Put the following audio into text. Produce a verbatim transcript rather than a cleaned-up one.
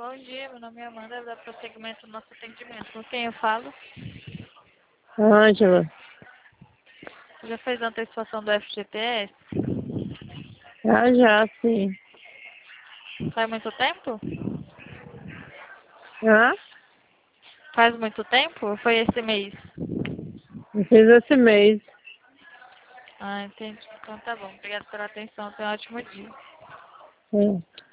Bom dia, meu nome é Amanda, eu vou dar prosseguimento no nosso atendimento. Com quem eu falo? Ângela. Você já fez a antecipação do F G T S? Ah, já, sim. Faz muito tempo? Ah, Faz muito tempo ou foi esse mês? eu fiz esse mês. Ah, entendi. Então tá bom. Obrigada pela atenção. Tenha um ótimo dia. Sim.